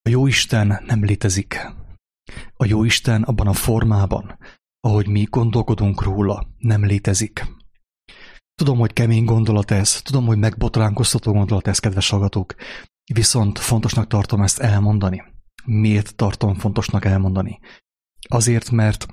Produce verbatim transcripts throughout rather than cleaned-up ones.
A Jóisten nem létezik. A Jóisten abban a formában, ahogy mi gondolkodunk róla, nem létezik. Tudom, hogy kemény gondolat ez, tudom, hogy megbotránkoztató gondolat ez, kedves hallgatók, viszont fontosnak tartom ezt elmondani. Miért tartom fontosnak elmondani? Azért, mert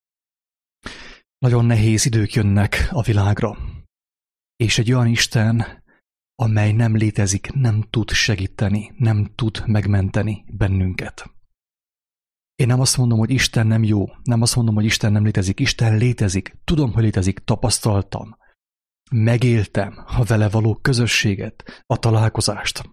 nagyon nehéz idők jönnek a világra, és egy olyan Isten, amely nem létezik, nem tud segíteni, nem tud megmenteni bennünket. Én nem azt mondom, hogy Isten nem jó, nem azt mondom, hogy Isten nem létezik, Isten létezik, tudom, hogy létezik, tapasztaltam, megéltem a vele való közösséget, a találkozást.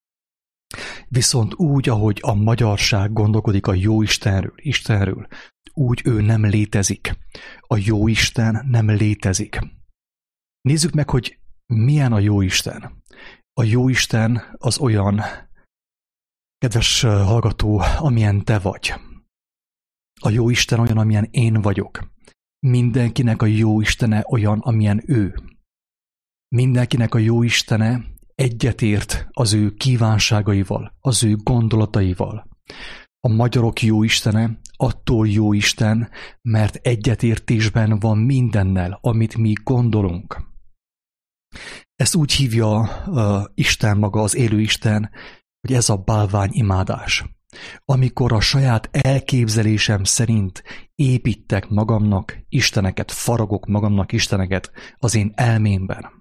Viszont úgy, ahogy a magyarság gondolkodik a jó Istenről, Istenről, úgy ő nem létezik. A jó Isten nem létezik. Nézzük meg, hogy milyen a jó Isten. A jó Isten az olyan, kedves hallgató, amilyen te vagy. A jó Isten olyan, amilyen én vagyok. Mindenkinek a jó Istene olyan, amilyen ő. Mindenkinek a jó Istene egyetért az ő kívánságaival, az ő gondolataival. A magyarok jó Istene attól jó Isten, mert egyetértésben van mindennel, amit mi gondolunk. Ezt úgy hívja uh, Isten maga, az élő Isten, hogy ez a bálványimádás. Amikor a saját elképzelésem szerint építek magamnak isteneket, faragok magamnak isteneket az én elmémben.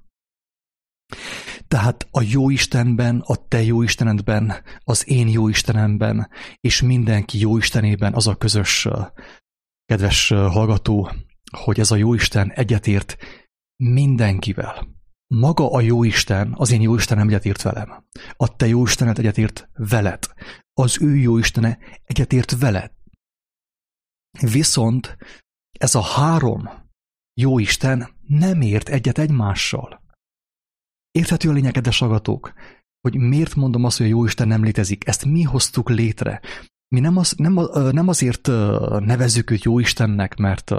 Tehát a jó Istenben, a te jó Istenedben, az én jó Istenemben, és mindenki jó Istenében az a közös, kedves hallgató, hogy ez a jó Isten egyetért mindenkivel. Maga a jó Isten, az én jó Istenem egyetért velem. A te jó Istened egyetért veled. Az ő jó Istene egyetért veled. Viszont ez a három jó Isten nem ért egyet egymással. Érthető a lényeg, kedves hallgatók, hogy miért mondom azt, hogy a Jóisten nem létezik. Ezt mi hoztuk létre. Mi nem, az, nem, nem azért nevezzük őt Jóistennek, mert,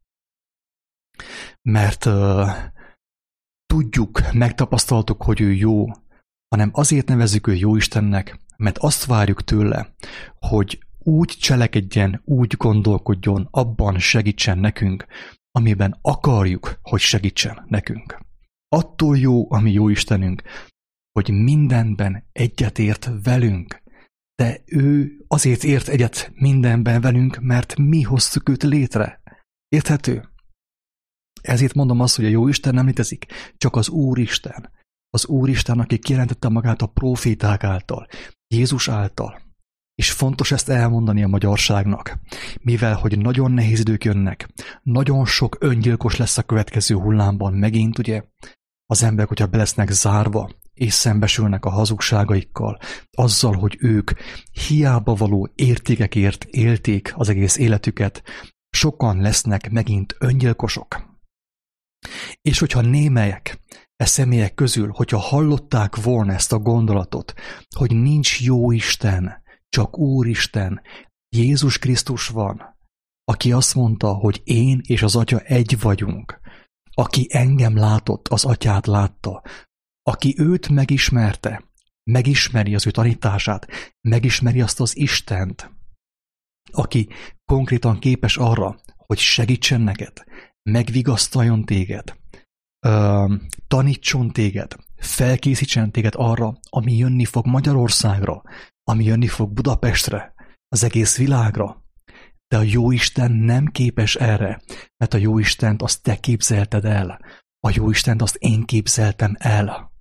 mert tudjuk, megtapasztaltuk, hogy ő jó, hanem azért nevezzük őt Jóistennek, mert azt várjuk tőle, hogy úgy cselekedjen, úgy gondolkodjon, abban segítsen nekünk, amiben akarjuk, hogy segítsen nekünk. Attól jó a mi jó Istenünk, hogy mindenben egyetért velünk, de ő azért ért egyet mindenben velünk, mert mi hoztuk őt létre. Érthető? Ezért mondom azt, hogy a jó Isten nem létezik, csak az Úristen. Az Úristen, aki kijelentette magát a próféták által, Jézus által. És fontos ezt elmondani a magyarságnak, mivel hogy nagyon nehéz idők jönnek, nagyon sok öngyilkos lesz a következő hullámban megint, ugye, az emberek, hogyha be lesznek zárva, és szembesülnek a hazugságaikkal, azzal, hogy ők hiába való értékekért élték az egész életüket, sokan lesznek megint öngyilkosok. És hogyha némelyek, e személyek közül, hogyha hallották volna ezt a gondolatot, hogy nincs jó Isten, csak Úristen, Jézus Krisztus van, aki azt mondta, hogy én és az Atya egy vagyunk, aki engem látott, az Atyát látta, aki őt megismerte, megismeri az ő tanítását, megismeri azt az Istent, aki konkrétan képes arra, hogy segítsen neked, megvigasztaljon téged, tanítson téged, felkészítsen téged arra, ami jönni fog Magyarországra, ami jönni fog Budapestre, az egész világra. De a Jóisten nem képes erre, mert a Jóistent azt te képzelted el. A Jóistent azt én képzeltem el.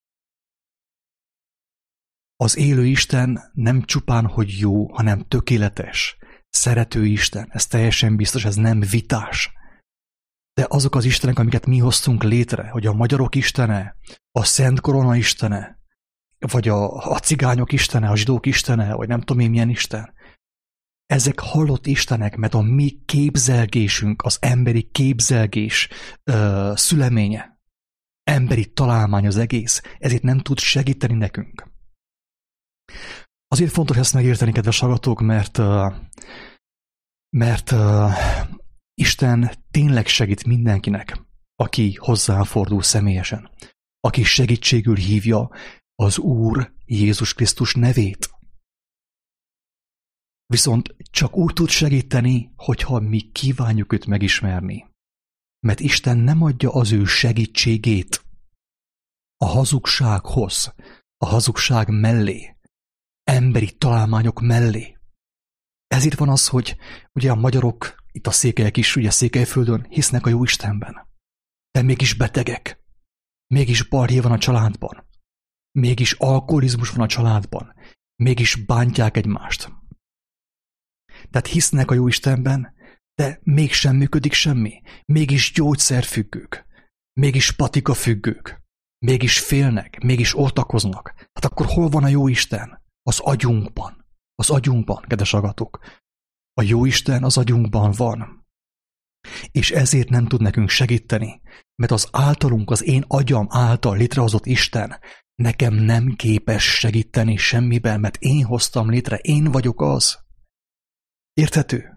Az élő Isten nem csupán, hogy jó, hanem tökéletes, szerető Isten. Ez teljesen biztos, ez nem vitás. De azok az istenek, amiket mi hoztunk létre, hogy a magyarok istene, a Szent Korona istene, vagy a, a cigányok istene, a zsidók istene, vagy nem tudom én milyen isten, ezek halott istenek, mert a mi képzelgésünk, az emberi képzelgés ö, szüleménye, emberi találmány az egész, ezért nem tud segíteni nekünk. Azért fontos ezt megérteni, kedves hallgatók, mert, mert Isten tényleg segít mindenkinek, aki hozzáfordul személyesen, aki segítségül hívja az Úr Jézus Krisztus nevét. Viszont csak úgy tud segíteni, hogyha mi kívánjuk őt megismerni. Mert Isten nem adja az ő segítségét a hazugsághoz, a hazugság mellé, emberi találmányok mellé. Ezért van az, hogy ugye a magyarok, itt a székelyek is, ugye Székelyföldön hisznek a jó Istenben. De mégis betegek, mégis balhé van a családban, mégis alkoholizmus van a családban, mégis bántják egymást. Tehát hisznek a jó Istenben, de mégsem működik semmi. Mégis gyógyszerfüggők, mégis patikafüggők, mégis félnek, mégis oltakoznak. Hát akkor hol van a jó Isten? Az agyunkban. Az agyunkban, kedves hallgatók. A jó Isten az agyunkban van. És ezért nem tud nekünk segíteni, mert az általunk, az én agyam által létrehozott Isten nekem nem képes segíteni semmiben, mert én hoztam létre, én vagyok az. Érthető?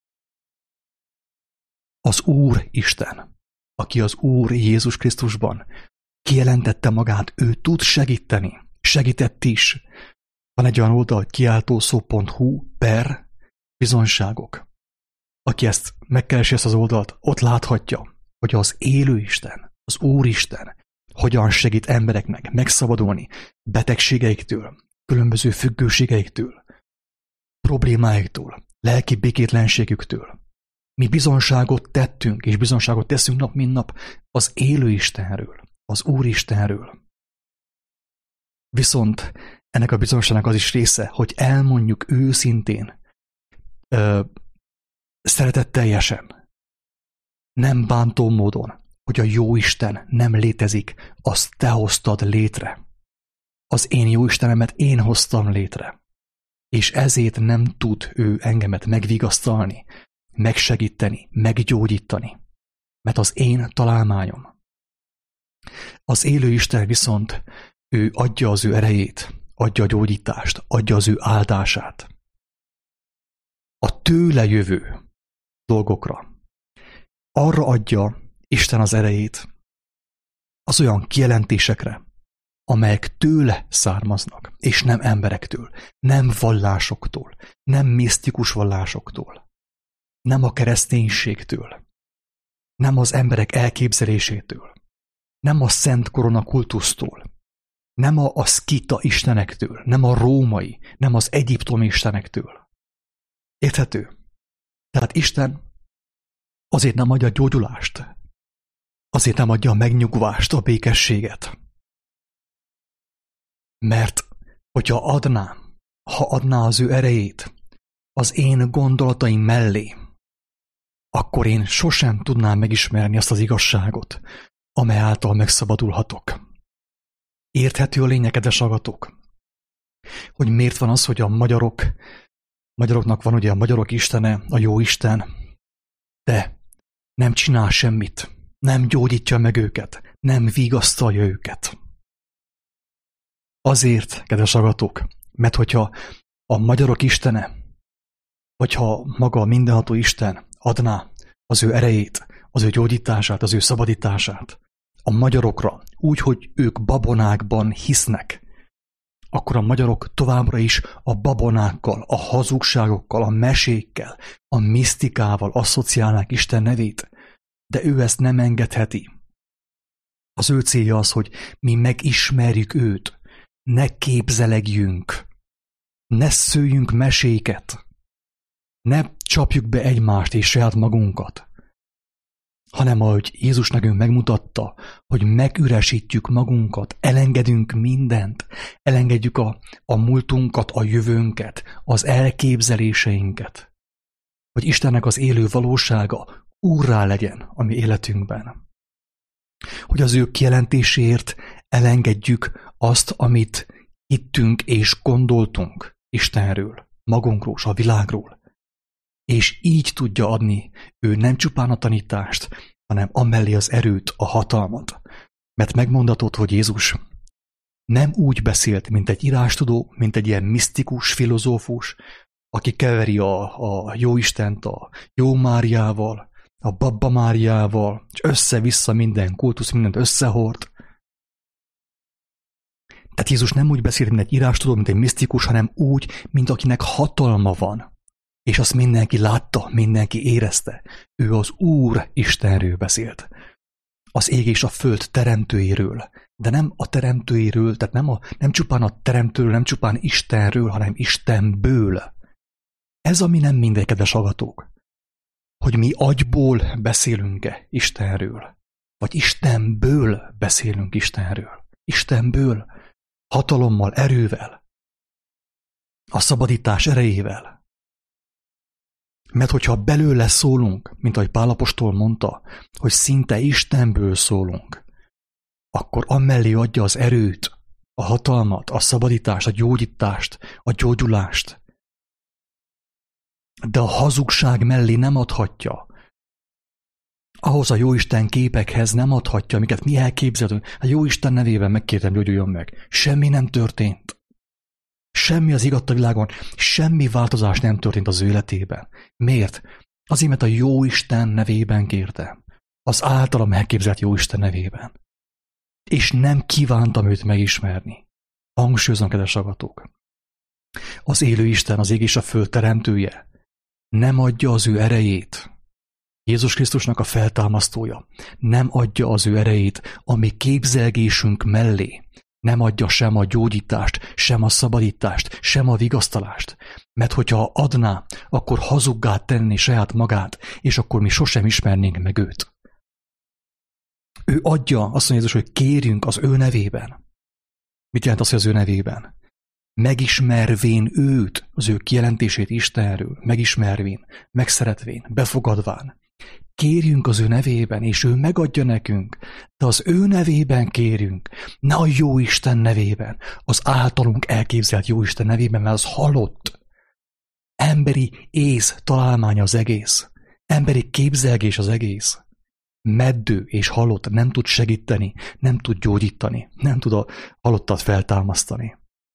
Az Úr Isten, aki az Úr Jézus Krisztusban kijelentette magát, ő tud segíteni, segített is. Van egy olyan oldal, kiáltószó pont hu per bizonyságok. Aki ezt megkeresi, ezt az oldalt, ott láthatja, hogy az élő Isten, az Úristen hogyan segít embereknek megszabadulni betegségeiktől, különböző függőségeiktől, problémáiktól, lelki békétlenségüktől. Mi bizonságot tettünk, és bizonságot teszünk nap, mint nap az élő Istenről, az Úristenről. Viszont ennek a bizonságnak az is része, hogy elmondjuk őszintén, ö, szeretetteljesen, nem bántó módon, hogy a jó Isten nem létezik, azt te hoztad létre. Az én jó Istenemet én hoztam létre. És ezért nem tud ő engemet megvigasztalni, megsegíteni, meggyógyítani, mert az én találmányom. Az élő Isten viszont ő adja az ő erejét, adja a gyógyítást, adja az ő áldását. A tőle jövő dolgokra arra adja Isten az erejét, az olyan kijelentésekre, amelyek tőle származnak, és nem emberektől, nem vallásoktól, nem misztikus vallásoktól, nem a kereszténységtől, nem az emberek elképzelésétől, nem a szent korona kultusztól, nem a, a szkita istenektől, nem a római, nem az egyiptomi istenektől. Érthető? Tehát Isten azért nem adja a gyógyulást, azért nem adja a megnyugvást, a békességet. Mert hogyha adná, ha adná az ő erejét az én gondolataim mellé, akkor én sosem tudnám megismerni azt az igazságot, amely által megszabadulhatok. Érthető a lényeg, kedves hallgatók? Hogy miért van az, hogy a magyarok, magyaroknak van ugye a magyarok istene, a jó Isten, de nem csinál semmit, nem gyógyítja meg őket, nem vigasztalja őket. Azért, kedves hallgatók, mert hogyha a magyarok istene, vagy ha maga a mindenható Isten adná az ő erejét, az ő gyógyítását, az ő szabadítását a magyarokra, úgy, hogy ők babonákban hisznek, akkor a magyarok továbbra is a babonákkal, a hazugságokkal, a mesékkel, a misztikával asszociálnák Isten nevét, de ő ezt nem engedheti. Az ő célja az, hogy mi megismerjük őt, ne képzelegjünk, ne szőjünk meséket, ne csapjuk be egymást és saját magunkat, hanem ahogy Jézus nekünk megmutatta, hogy megüresítjük magunkat, elengedünk mindent, elengedjük a, a múltunkat, a jövőnket, az elképzeléseinket, hogy Istennek az élő valósága úrrá legyen a mi életünkben. Hogy az ő kijelentéséért elengedjük azt, amit hittünk és gondoltunk Istenről, magunkról és a világról. És így tudja adni ő nem csupán a tanítást, hanem amellé az erőt, a hatalmat. Mert megmondatott, hogy Jézus nem úgy beszélt, mint egy írástudó, mint egy ilyen misztikus filozófus, aki keveri a, a Jóistent a Jó Máriával, a Babba Máriával, és össze-vissza minden kultusz, mindent összehord. Tehát Jézus nem úgy beszélt, mint egy írástudó, mint egy misztikus, hanem úgy, mint akinek hatalma van És azt mindenki látta, mindenki érezte. Ő az Úr Istenről beszélt. Az ég és a föld teremtőjéről. De nem a teremtőjéről, tehát nem, a, nem csupán a teremtőről, nem csupán Istenről, hanem Istenből. Ez, ami nem mindegy, kedves hallgatók. Hogy mi agyból beszélünk-e Istenről, vagy Istenből beszélünk Istenről. Istenből, hatalommal, erővel, a szabadítás erejével. Mert hogyha belőle szólunk, mint ahogy Pál apostol mondta, hogy szinte Istenből szólunk, akkor amellé adja az erőt, a hatalmat, a szabadítást, a gyógyítást, a gyógyulást. De a hazugság mellé nem adhatja. Ahhoz a Jóisten képekhez nem adhatja, amiket mi elképzelünk. A Jóisten nevében megkértem, gyógyuljon meg. Semmi nem történt. Semmi az igaz a világon, semmi változás nem történt az ő életében. Miért? Azért, mert a Jóisten nevében kérte. Az általam elképzelt Jóisten nevében. És nem kívántam őt megismerni. Hangsúlyozom, kedves hallgatók. Az élő Isten, az ég és a föld teremtője nem adja az ő erejét. Jézus Krisztusnak a feltámasztója nem adja az ő erejét a mi képzelgésünk mellé. Nem adja sem a gyógyítást, sem a szabadítást, sem a vigasztalást. Mert hogyha adná, akkor hazuggá tenni saját magát, és akkor mi sosem ismernénk meg őt. Ő adja, azt mondja Jézus, hogy kérjünk az ő nevében. Mit jelent az, hogy az ő nevében? Megismervén őt, az ő kijelentését Istenről, megismervén, megszeretvén, befogadván. Kérjünk az ő nevében, és ő megadja nekünk, de az ő nevében kérjünk, ne a Jóisten nevében, az általunk elképzelt Jóisten nevében, mert az halott. Emberi ész találmánya az egész, emberi képzelgés az egész. Meddő és halott nem tud segíteni, nem tud gyógyítani, nem tud a halottat feltámasztani.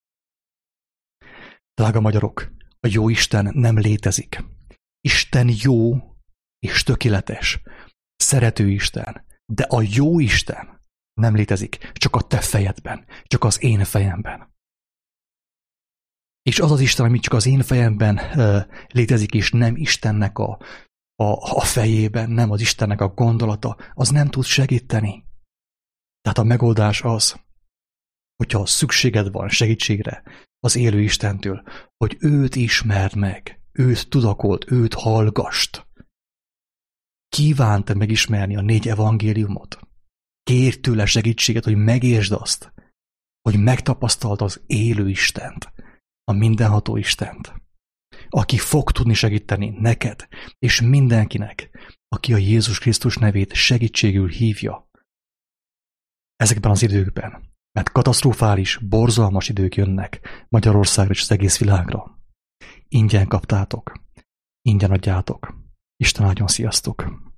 Drága magyarok, a Jóisten nem létezik. Isten jó és tökéletes, szerető Isten, de a jó Isten nem létezik, csak a te fejedben, csak az én fejemben. És az az Isten, ami csak az én fejemben uh, létezik, és nem Istennek a, a, a fejében, nem az Istennek a gondolata, az nem tud segíteni. Tehát a megoldás az, hogyha szükséged van segítségre az élő Istentől, hogy őt ismerd meg, őt tudakold, őt hallgast. Kívánt megismerni a négy evangéliumot. Kérj tőle segítséget, hogy megértsd azt, hogy megtapasztald az élő Istent, a mindenható Istent, aki fog tudni segíteni neked és mindenkinek, aki a Jézus Krisztus nevét segítségül hívja. Ezekben az időkben, mert katasztrofális, borzalmas idők jönnek Magyarországra és az egész világra. Ingyen kaptátok, ingyen adjátok. Isten áldjon, sziasztok!